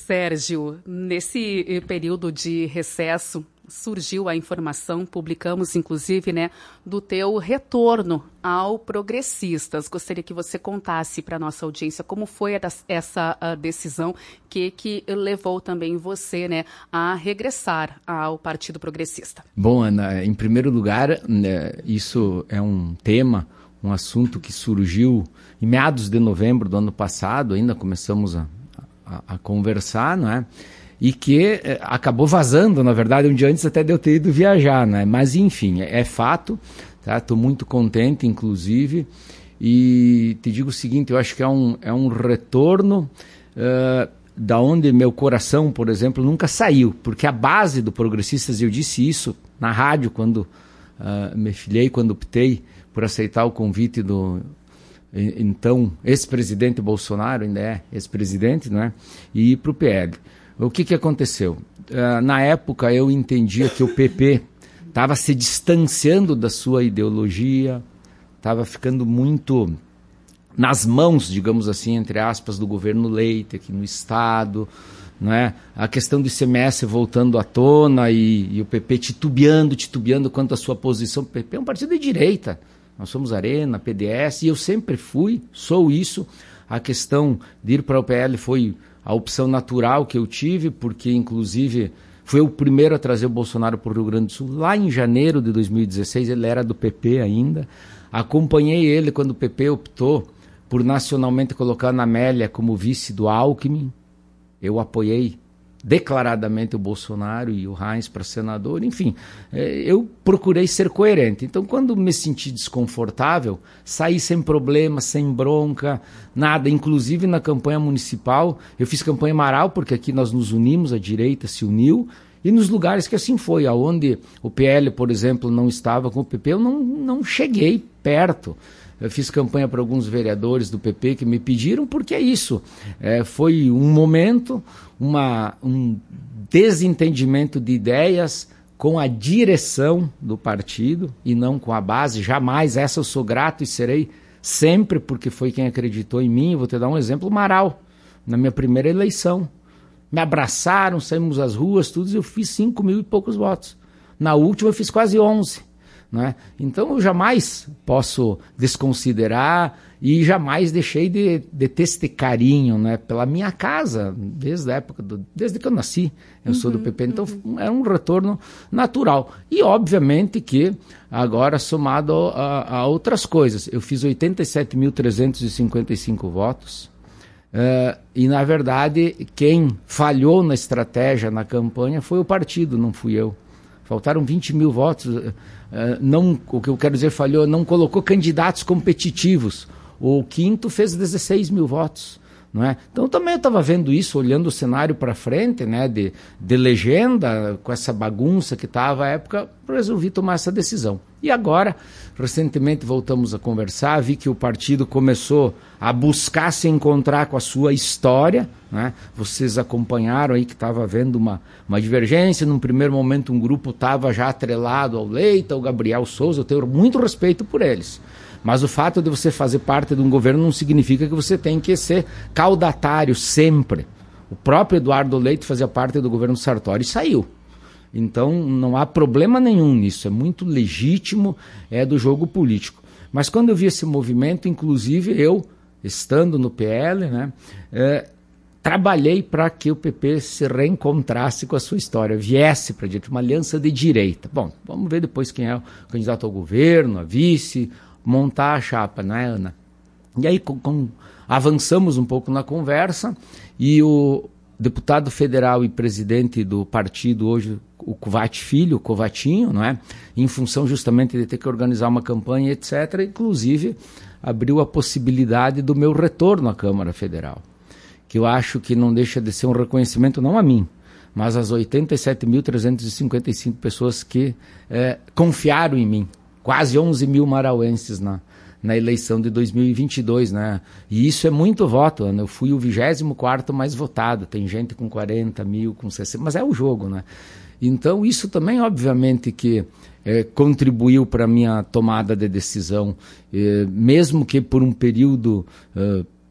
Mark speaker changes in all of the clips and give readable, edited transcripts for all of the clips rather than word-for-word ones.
Speaker 1: Sérgio, nesse período de recesso, surgiu a informação, publicamos inclusive, do teu retorno ao Progressistas. Gostaria que você contasse para a nossa audiência como foi essa decisão que levou também você, a regressar ao Partido Progressista.
Speaker 2: Bom, Ana, em primeiro lugar, isso é um tema, um assunto que surgiu em meados de novembro do ano passado, ainda começamos a conversar, não é? E que acabou vazando, na verdade, um dia antes até de eu ter ido viajar, né? Mas, enfim, é fato, tá? Estou muito contente, inclusive, e te digo o seguinte, eu acho que é um retorno da onde meu coração, por exemplo, nunca saiu, porque a base do Progressistas, eu disse isso na rádio, quando me filiei, quando optei por aceitar o convite do então ex-presidente Bolsonaro, ainda é ex-presidente, não é? E ir para o PL. O que aconteceu? Na época eu entendia que o PP estava se distanciando da sua ideologia, estava ficando muito nas mãos, digamos assim, entre aspas, do governo Leite aqui no Estado, não é? A questão do ICMS voltando à tona e o PP titubeando quanto à sua posição. O PP é um partido de direita, nós somos Arena, PDS, e eu sempre sou isso. A questão de ir para o PL foi a opção natural que eu tive, porque, inclusive, foi o primeiro a trazer o Bolsonaro para o Rio Grande do Sul. Lá em janeiro de 2016, ele era do PP ainda. Acompanhei ele quando o PP optou por nacionalmente colocar a Ana Amélia como vice do Alckmin. Eu apoiei declaradamente o Bolsonaro e o Heinz para senador. Enfim, eu procurei ser coerente. Então, quando me senti desconfortável, saí sem problema, sem bronca, nada. Inclusive, na campanha municipal, eu fiz campanha em Marau, porque aqui nós nos unimos, a direita se uniu, e nos lugares que assim foi, aonde o PL, por exemplo, não estava com o PP, eu não cheguei perto. Eu fiz campanha para alguns vereadores do PP que me pediram, porque é isso. Foi um momento, um desentendimento de ideias com a direção do partido e não com a base. Jamais essa eu sou grato e serei sempre, porque foi quem acreditou em mim. Vou te dar um exemplo, Marau, na minha primeira eleição. Me abraçaram, saímos às ruas, tudo, e eu fiz 5 mil e poucos votos. Na última eu fiz quase 11. Né? Então eu jamais posso desconsiderar e jamais deixei de ter este carinho, né, pela minha casa, desde a época, desde que eu nasci, eu sou do PP, então é um retorno natural. E obviamente que agora somado a outras coisas, eu fiz 87.355 votos, e na verdade quem falhou na estratégia, na campanha, foi o partido, não fui eu. Faltaram 20 mil votos. O que eu quero dizer, falhou, não colocou candidatos competitivos. O Quinto fez 16 mil votos. Não é? Então também eu estava vendo isso, olhando o cenário para frente, né, de legenda, com essa bagunça que estava à época, resolvi tomar essa decisão. E agora, recentemente voltamos a conversar, vi que o partido começou a buscar se encontrar com a sua história, né? Vocês acompanharam aí que estava havendo uma divergência, num primeiro momento um grupo estava já atrelado ao Leite, ao Gabriel Souza, eu tenho muito respeito por eles. Mas o fato de você fazer parte de um governo não significa que você tem que ser caudatário sempre. O próprio Eduardo Leite fazia parte do governo Sartori e saiu. Então não há problema nenhum nisso, é muito legítimo, é do jogo político. Mas quando eu vi esse movimento, inclusive eu, estando no PL, né, trabalhei para que o PP se reencontrasse com a sua história, viesse para direita, uma aliança de direita. Bom, vamos ver depois quem é o candidato ao governo, a vice, montar a chapa, não é, Ana? E aí avançamos um pouco na conversa e o deputado federal e presidente do partido hoje, o Covatti Filho, o Covatinho, não é? Em função justamente de ter que organizar uma campanha, etc., inclusive abriu a possibilidade do meu retorno à Câmara Federal, que eu acho que não deixa de ser um reconhecimento não a mim, mas às 87.355 pessoas que confiaram em mim. Quase 11 mil marauenses na eleição de 2022, né? E isso é muito voto, Ana. Eu fui o 24º mais votado. Tem gente com 40 mil, com 60, mas é o jogo, né? Então isso também, obviamente, que contribuiu para a minha tomada de decisão, mesmo que por um período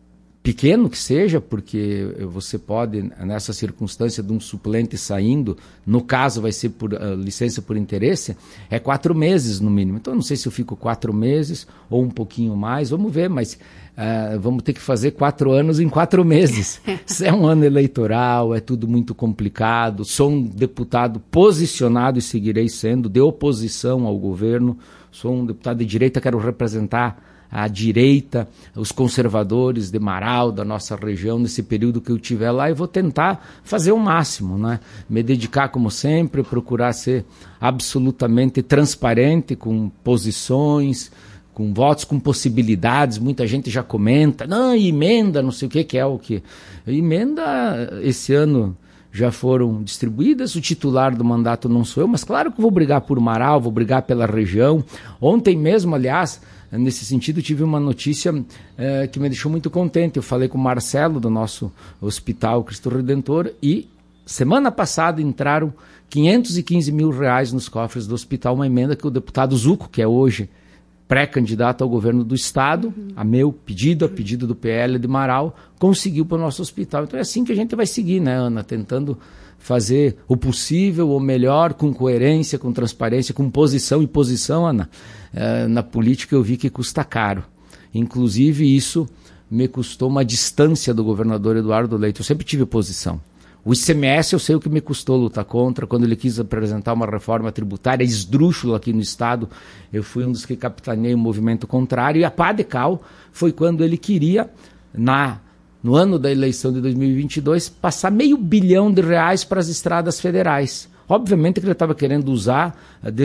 Speaker 2: pequeno que seja, porque você pode, nessa circunstância de um suplente saindo, no caso vai ser por licença por interesse, é 4 meses no mínimo. Então, eu não sei se eu fico 4 meses ou um pouquinho mais, vamos ver, mas vamos ter que fazer 4 anos em 4 meses. Isso é um ano eleitoral, é tudo muito complicado. Sou um deputado posicionado e seguirei sendo, de oposição ao governo. Sou um deputado de direita, quero representar a direita, os conservadores de Marau, da nossa região, nesse período que eu estiver lá, e vou tentar fazer o máximo, né? Me dedicar como sempre, procurar ser absolutamente transparente com posições, com votos, com possibilidades. Muita gente já comenta, não, emenda, não sei o que é o que. Emenda, esse ano já foram distribuídas, o titular do mandato não sou eu, mas claro que vou brigar por Marau, vou brigar pela região. Ontem mesmo, aliás, nesse sentido, tive uma notícia que me deixou muito contente. Eu falei com o Marcelo, do nosso Hospital Cristo Redentor, e semana passada entraram 515 mil reais nos cofres do hospital, uma emenda que o deputado Zuco, que é hoje pré-candidato ao governo do Estado, a meu pedido, a pedido do PL de Marau, conseguiu para o nosso hospital. Então é assim que a gente vai seguir, né, Ana? Tentando fazer o possível, o melhor, com coerência, com transparência, com posição. E posição, Ana, na política eu vi que custa caro. Inclusive isso me custou uma distância do governador Eduardo Leite. Eu sempre tive posição. O ICMS eu sei o que me custou lutar contra. Quando ele quis apresentar uma reforma tributária esdrúxula aqui no Estado, eu fui um dos que capitaneei o movimento contrário. E a pá de cal foi quando ele queria, no ano da eleição de 2022, passar R$500 bilhão para as estradas federais. Obviamente que ele estava querendo usar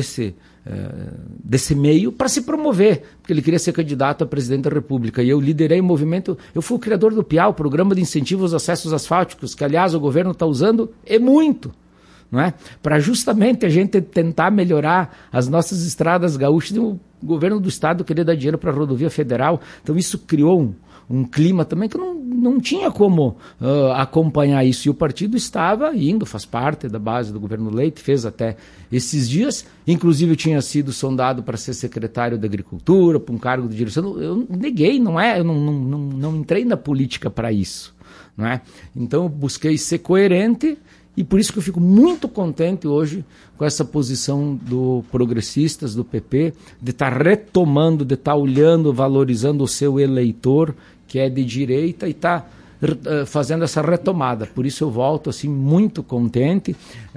Speaker 2: desse meio para se promover, porque ele queria ser candidato a presidente da República. E eu liderei o movimento, eu fui o criador do PIA, o Programa de Incentivo aos Acessos Asfálticos, que aliás o governo está usando e muito, não é? Para justamente a gente tentar melhorar as nossas estradas gaúchas. O governo do Estado queria dar dinheiro para a rodovia federal, então isso criou um clima também que não tinha como acompanhar isso. E o partido estava indo, faz parte da base do governo Leite, fez até esses dias. Inclusive eu tinha sido sondado para ser secretário da Agricultura, para um cargo de direção. Eu neguei, eu não entrei na política para isso, não é? Então eu busquei ser coerente. E por isso que eu fico muito contente hoje com essa posição do Progressistas, do PP, de estar retomando, de estar olhando, valorizando o seu eleitor, que é de direita, e está fazendo essa retomada. Por isso eu volto assim, muito contente.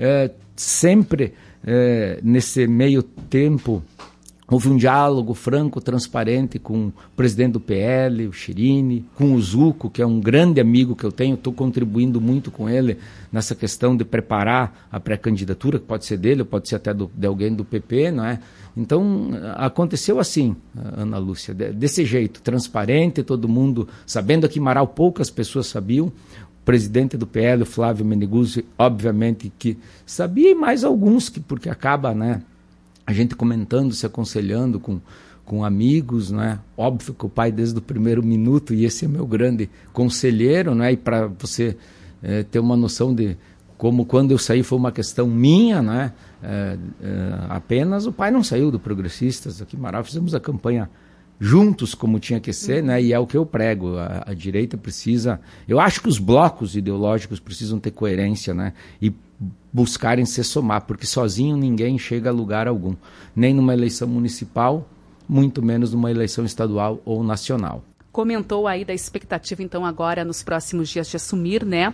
Speaker 2: Sempre nesse meio tempo houve um diálogo franco, transparente com o presidente do PL, o Chirini, com o Zuco, que é um grande amigo que eu tenho. Estou contribuindo muito com ele nessa questão de preparar a pré-candidatura, que pode ser dele, ou pode ser até de alguém do PP, não é? Então, aconteceu assim, Ana Lúcia, desse jeito, transparente, todo mundo sabendo. Aqui em Marau poucas pessoas sabiam. O presidente do PL, o Flávio Meneguzzi, obviamente que sabia, e mais alguns, porque acaba, né, a gente comentando, se aconselhando com amigos, né? Óbvio que o pai desde o primeiro minuto, e esse é meu grande conselheiro, né? E para você ter uma noção de como quando eu saí foi uma questão minha, né? Apenas o pai não saiu do Progressistas. Aqui em Marau fizemos a campanha juntos, como tinha que ser, né? E é o que eu prego. A direita precisa... Eu acho que os blocos ideológicos precisam ter coerência, né? E buscarem se somar, porque sozinho ninguém chega a lugar algum. Nem numa eleição municipal, muito menos numa eleição estadual ou nacional.
Speaker 1: Comentou aí da expectativa, então, agora, nos próximos dias, de assumir, né,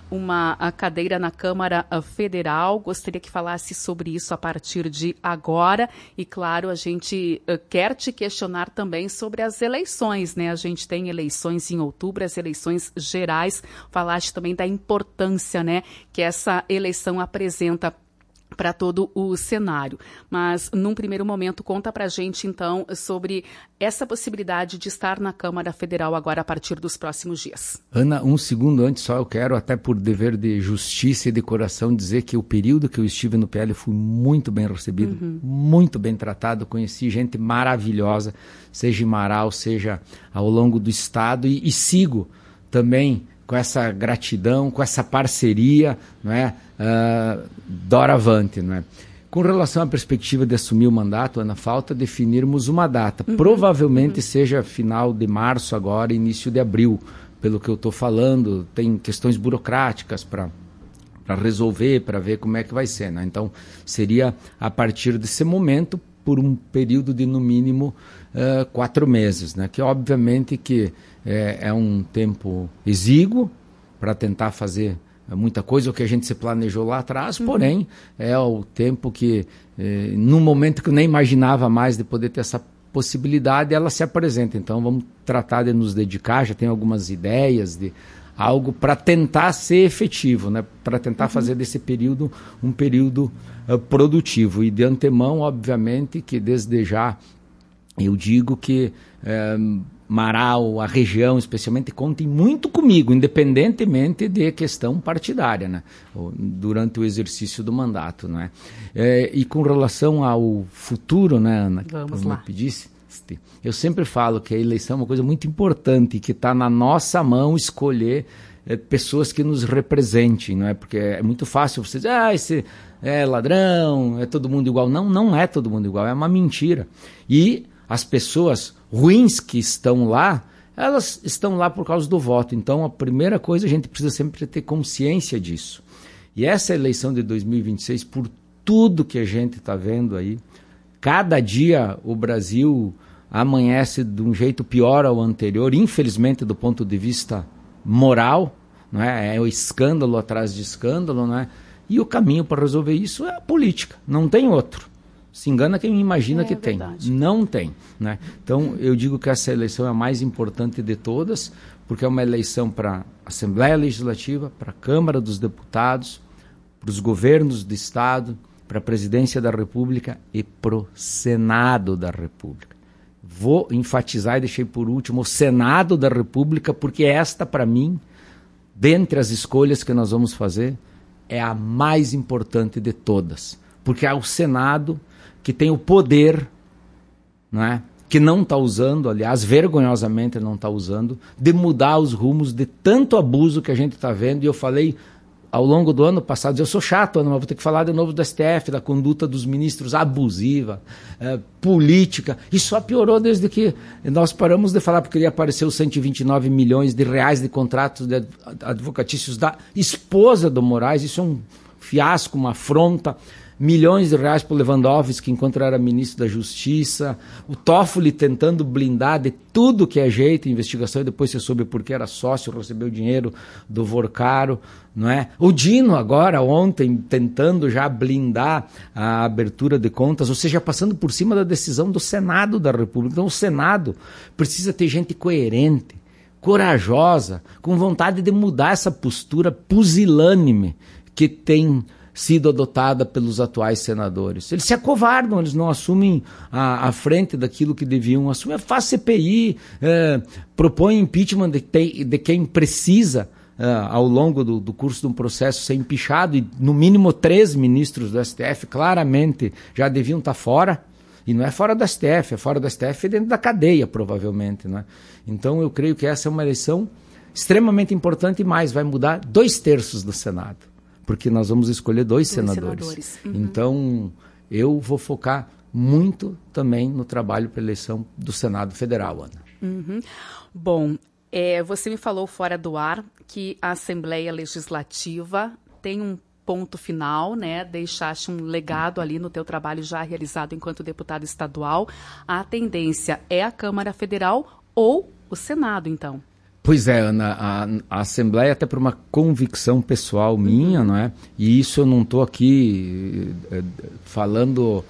Speaker 1: a cadeira na Câmara Federal. Gostaria que falasse sobre isso a partir de agora. E, claro, a gente quer te questionar também sobre as eleições, né? A gente tem eleições em outubro, as eleições gerais. Falaste também da importância, né, que essa eleição apresenta para todo o cenário. Mas, num primeiro momento, conta para a gente, então, sobre essa possibilidade de estar na Câmara Federal agora a partir dos próximos dias.
Speaker 2: Ana, um segundo antes só, eu quero, até por dever de justiça e de coração, dizer que o período que eu estive no PL fui muito bem recebido, muito bem tratado, conheci gente maravilhosa, seja em Marau, seja ao longo do Estado, e sigo também com essa gratidão, com essa parceria, não é? Doravante, não é? Com relação à perspectiva de assumir o mandato, Ana, falta definirmos uma data. Provavelmente seja final de março agora, início de abril, pelo que eu estou falando, tem questões burocráticas para resolver, para ver como é que vai ser, né? Então, seria a partir desse momento, por um período de, no mínimo, 4 meses, né? Que obviamente que é um tempo exíguo para tentar fazer muita coisa, o que a gente se planejou lá atrás, porém, é o tempo que, num momento que eu nem imaginava mais de poder ter essa possibilidade, ela se apresenta. Então, vamos tratar de nos dedicar, já tem algumas ideias de algo para tentar ser efetivo, né? Para tentar fazer desse período um período produtivo. E de antemão, obviamente, que desde já eu digo que Marau, a região especialmente, contem muito comigo, independentemente de questão partidária, né? Durante o exercício do mandato, né? E com relação ao futuro, né, Ana,
Speaker 1: vamos lá.
Speaker 2: Me pedisse, eu sempre falo que a eleição é uma coisa muito importante, que está na nossa mão escolher pessoas que nos representem, não é? Porque é muito fácil você dizer, esse é ladrão, é todo mundo igual. Não, não é todo mundo igual, é uma mentira. E as pessoas ruins que estão lá, elas estão lá por causa do voto. Então, a primeira coisa, a gente precisa sempre ter consciência disso. E essa eleição de 2026, por tudo que a gente está vendo aí, cada dia o Brasil amanhece de um jeito pior ao anterior, infelizmente do ponto de vista moral, não é? É o escândalo atrás de escândalo, não é? E o caminho para resolver isso é a política, não tem outro. Se engana quem imagina que tem. Não tem, né? Então, eu digo que essa eleição é a mais importante de todas, porque é uma eleição para a Assembleia Legislativa, para a Câmara dos Deputados, para os governos do Estado, para a Presidência da República e para o Senado da República. Vou enfatizar e deixei por último o Senado da República, porque esta, para mim, dentre as escolhas que nós vamos fazer, é a mais importante de todas. Porque é o Senado que tem o poder, não é? Que não está usando, aliás, vergonhosamente não está usando, de mudar os rumos de tanto abuso que a gente está vendo. E eu falei ao longo do ano passado, eu sou chato, Ana, mas vou ter que falar de novo do STF, da conduta dos ministros abusiva, política, e só piorou desde que nós paramos de falar, porque ia aparecer os 129 milhões de reais de contratos de advocatícios da esposa do Moraes. Isso é um fiasco, uma afronta. Milhões de reais para o Lewandowski, enquanto era ministro da Justiça, o Toffoli tentando blindar de tudo que é jeito, investigação, e depois você soube porque era sócio, recebeu dinheiro do Vorcaro, não é? O Dino agora, ontem, tentando já blindar a abertura de contas, ou seja, passando por cima da decisão do Senado da República. Então o Senado precisa ter gente coerente, corajosa, com vontade de mudar essa postura pusilânime que tem sido adotada pelos atuais senadores. Eles se acovardam, eles não assumem a frente daquilo que deviam assumir. Faz CPI, propõe impeachment de quem precisa, ao longo do curso de um processo, ser empichado, e no mínimo 3 ministros do STF claramente já deviam estar fora. E não é fora do STF, é fora do STF dentro da cadeia, provavelmente, né? Então eu creio que essa é uma eleição extremamente importante, e mais, vai mudar 2/3 do Senado, porque nós vamos escolher 2 senadores. Uhum. Então, eu vou focar muito também no trabalho para a eleição do Senado Federal, Ana.
Speaker 1: Uhum. Bom, você me falou fora do ar que a Assembleia Legislativa tem um ponto final, né? Deixaste um legado ali no teu trabalho já realizado enquanto deputado estadual. A tendência é a Câmara Federal ou o Senado, então?
Speaker 2: Pois é, Ana, a Assembleia, até por uma convicção pessoal minha, não é? E isso eu não estou aqui falando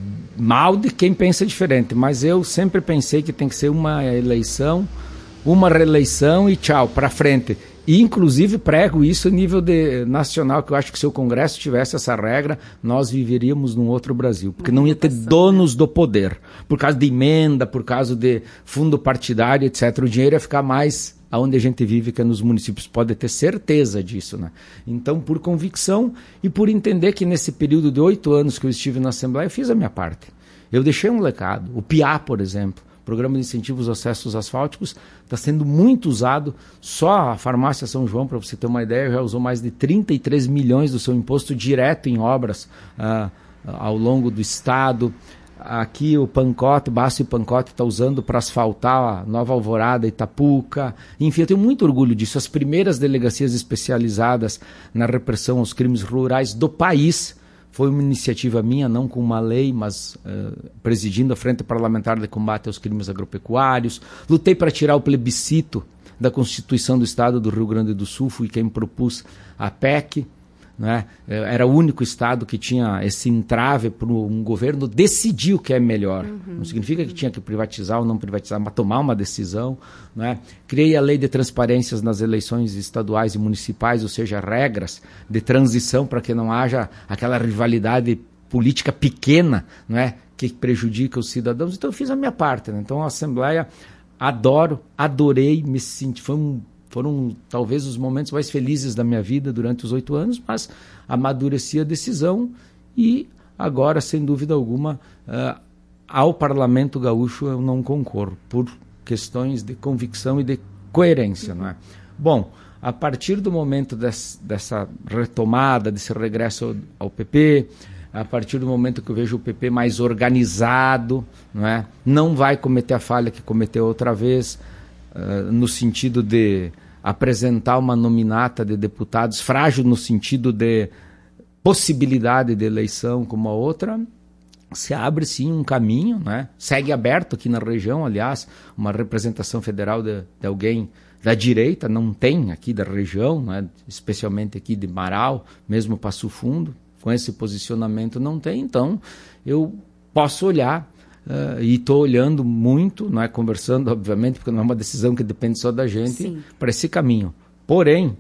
Speaker 2: mal de quem pensa diferente, mas eu sempre pensei que tem que ser uma eleição, uma reeleição e tchau, para frente. E, inclusive, prego isso a nível nacional, que eu acho que se o Congresso tivesse essa regra, nós viveríamos num outro Brasil, porque não ia ter donos do poder, por causa de emenda, por causa de fundo partidário, etc. O dinheiro ia ficar mais aonde a gente vive, que é nos municípios, pode ter certeza disso, né? Então, por convicção e por entender que nesse período de 8 anos que eu estive na Assembleia, eu fiz a minha parte. Eu deixei um legado. O PIA, por exemplo, Programa de Incentivos aos Acessos Asfálticos, está sendo muito usado. Só a Farmácia São João, para você ter uma ideia, já usou mais de 33 milhões do seu imposto direto em obras ao longo do Estado. aqui o Baço e Pancote está usando para asfaltar a Nova Alvorada, Itapuca. Enfim, eu tenho muito orgulho disso. As primeiras delegacias especializadas na repressão aos crimes rurais do país foi uma iniciativa minha, não com uma lei, mas presidindo a Frente Parlamentar de Combate aos Crimes Agropecuários. Lutei para tirar o plebiscito da Constituição do Estado do Rio Grande do Sul, fui quem propus a PEC. Né? Era o único estado que tinha esse entrave para um governo decidir o que é melhor. Não significa que tinha que privatizar ou não privatizar, mas tomar uma decisão. Né? Criei a lei de transparências nas eleições estaduais e municipais, ou seja, regras de transição para que não haja aquela rivalidade política pequena, não é? Que prejudica os cidadãos. Então eu fiz a minha parte. Né? Então a Assembleia, adorei, me senti... Foram talvez os momentos mais felizes da minha vida durante os 8 anos, mas amadureci a decisão e agora, sem dúvida alguma, ao Parlamento Gaúcho eu não concorro, por questões de convicção e de coerência. Não é? Bom, a partir do momento dessa retomada, desse regresso ao PP, a partir do momento que eu vejo o PP mais organizado, não vai cometer a falha que cometeu outra vez, no sentido de apresentar uma nominata de deputados frágil no sentido de possibilidade de eleição como a outra, se abre sim um caminho, segue aberto aqui na região, aliás, uma representação federal de alguém da direita, não tem aqui da região, especialmente aqui de Marau, mesmo Passo Fundo, com esse posicionamento não tem, então eu posso olhar e estou olhando muito, conversando, obviamente, porque não é uma decisão que depende só da gente, para esse caminho. Porém,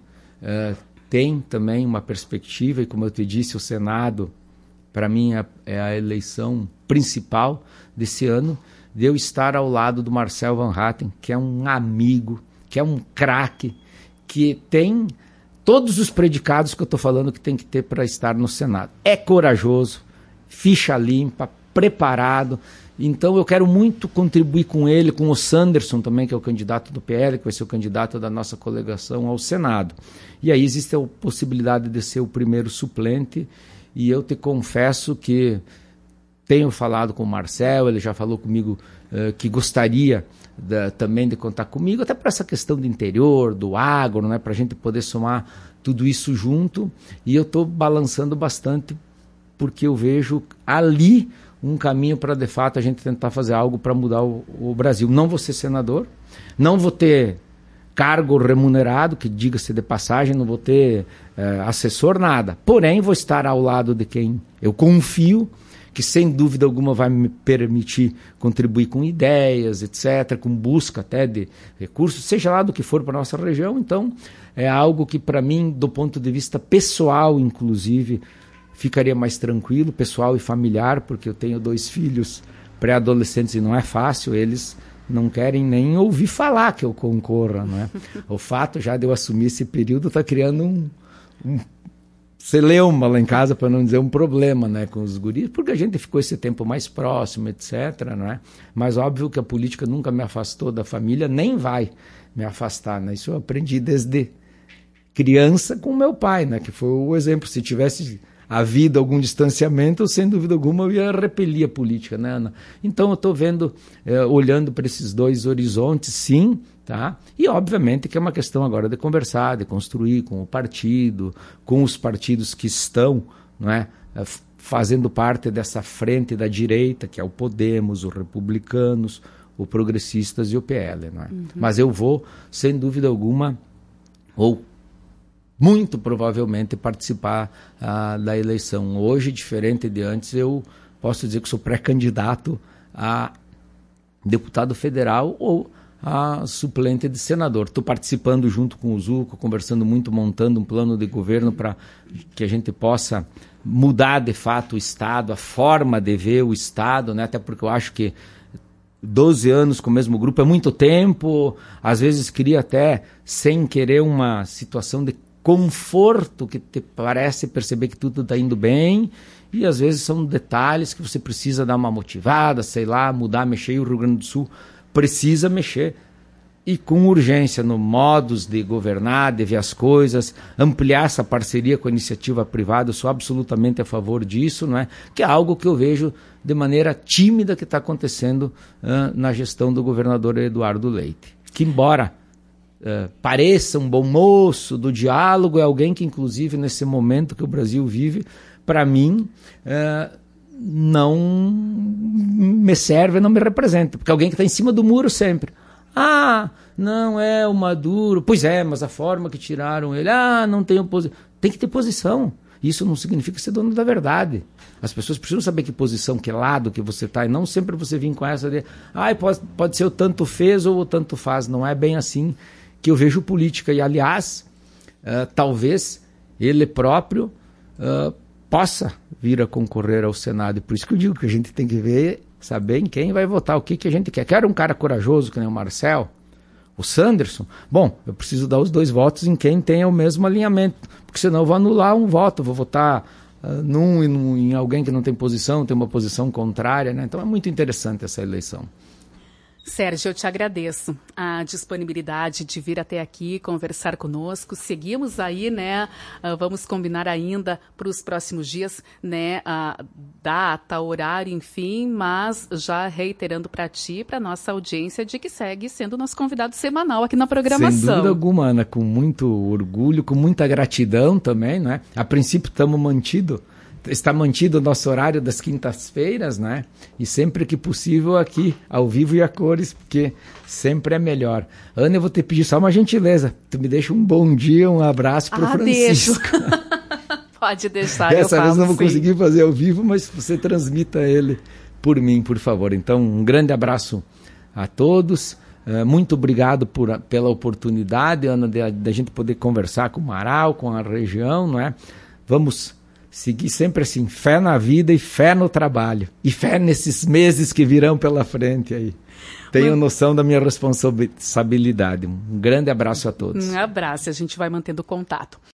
Speaker 2: tem também uma perspectiva, e como eu te disse, o Senado, para mim, é a eleição principal desse ano, de eu estar ao lado do Marcel Van Hatten, que é um amigo, que é um craque, que tem todos os predicados que eu estou falando que tem que ter para estar no Senado. É corajoso, ficha limpa, preparado. Então eu quero muito contribuir com ele, com o Sanderson também, que é o candidato do PL, que vai ser o candidato da nossa coligação ao Senado. E aí existe a possibilidade de ser o primeiro suplente, e eu te confesso que tenho falado com o Marcel, ele já falou comigo que gostaria também de contar comigo, até para essa questão do interior, do agro, para a gente poder somar tudo isso junto, e eu estou balançando bastante, porque eu vejo ali um caminho para, de fato, a gente tentar fazer algo para mudar o Brasil. Não vou ser senador, não vou ter cargo remunerado, que diga-se de passagem, não vou ter assessor, nada. Porém, vou estar ao lado de quem eu confio, que sem dúvida alguma vai me permitir contribuir com ideias, etc., com busca até de recursos, seja lá do que for para a nossa região. Então, é algo que, para mim, do ponto de vista pessoal, inclusive, ficaria mais tranquilo, pessoal e familiar, porque eu tenho 2 filhos pré-adolescentes e não é fácil, eles não querem nem ouvir falar que eu concorra. O fato já de eu assumir esse período está criando um celeuma lá em casa, para não dizer um problema, com os guris, porque a gente ficou esse tempo mais próximo, etc. Mas óbvio que a política nunca me afastou da família, nem vai me afastar. Isso eu aprendi desde criança com meu pai, que foi o exemplo. Se tivesse havido algum distanciamento, sem dúvida alguma eu ia repelir a política, Ana? Então eu estou vendo, olhando para esses 2 horizontes, sim, tá? E obviamente que é uma questão agora de conversar, de construir com o partido, com os partidos que estão, fazendo parte dessa frente da direita, que é o Podemos, os Republicanos, o Progressistas e o PL, Mas eu vou, sem dúvida alguma, ou muito provavelmente participar da eleição. Hoje, diferente de antes, eu posso dizer que sou pré-candidato a deputado federal ou a suplente de senador. Estou participando junto com o Zuco, conversando muito, montando um plano de governo para que a gente possa mudar de fato o Estado, a forma de ver o Estado, até porque eu acho que 12 anos com o mesmo grupo é muito tempo, às vezes cria até, sem querer, uma situação de conforto que te parece perceber que tudo está indo bem, e às vezes são detalhes que você precisa dar uma motivada, sei lá, mudar, mexer, e o Rio Grande do Sul precisa mexer e com urgência no modos de governar, de ver as coisas, ampliar essa parceria com a iniciativa privada. Eu sou absolutamente a favor disso, não é? Que é algo que eu vejo de maneira tímida que está acontecendo na gestão do governador Eduardo Leite. Que embora pareça um bom moço do diálogo, é alguém que inclusive nesse momento que o Brasil vive, para mim, não me serve, não me representa, porque é alguém que está em cima do muro sempre. Não é o Maduro. Pois é, mas a forma que tiraram ele. Não tem oposição. Tem que ter posição. Isso não significa ser dono da verdade. As pessoas precisam saber que posição, que lado que você está, e não sempre você vir com essa de pode ser o tanto fez ou o tanto faz. Não é bem assim que eu vejo política. E, aliás, talvez ele próprio possa vir a concorrer ao Senado. E por isso que eu digo que a gente tem que ver, saber em quem vai votar, o que a gente quer. Quero um cara corajoso, que nem o Marcel, o Sanderson. Bom, eu preciso dar os 2 votos em quem tem o mesmo alinhamento, porque senão eu vou anular um voto, vou votar em alguém que não tem posição, tem uma posição contrária, né? Então é muito interessante essa eleição.
Speaker 1: Sérgio, eu te agradeço a disponibilidade de vir até aqui conversar conosco. Seguimos aí, né? Vamos combinar ainda para os próximos dias, né? Data, horário, enfim, mas já reiterando para ti e para nossa audiência de que segue sendo nosso convidado semanal aqui na programação.
Speaker 2: Sem dúvida alguma, Ana, com muito orgulho, com muita gratidão também, né? A princípio está mantido o nosso horário das quintas-feiras, né? E sempre que possível aqui, ao vivo e a cores, porque sempre é melhor. Ana, eu vou te pedir só uma gentileza. Tu me deixa um bom dia, um abraço para o Francisco.
Speaker 1: Deixo. Pode deixar,
Speaker 2: Dessa vez não vou
Speaker 1: sim.
Speaker 2: conseguir fazer ao vivo, mas você transmita ele por mim, por favor. Então, um grande abraço a todos. Muito obrigado pela oportunidade, Ana, da gente poder conversar com o Marau, com a região, não é? Vamos seguir sempre assim, fé na vida e fé no trabalho. E fé nesses meses que virão pela frente aí. Tenho noção da minha responsabilidade. Um grande abraço a todos.
Speaker 1: Um abraço, a gente vai mantendo contato.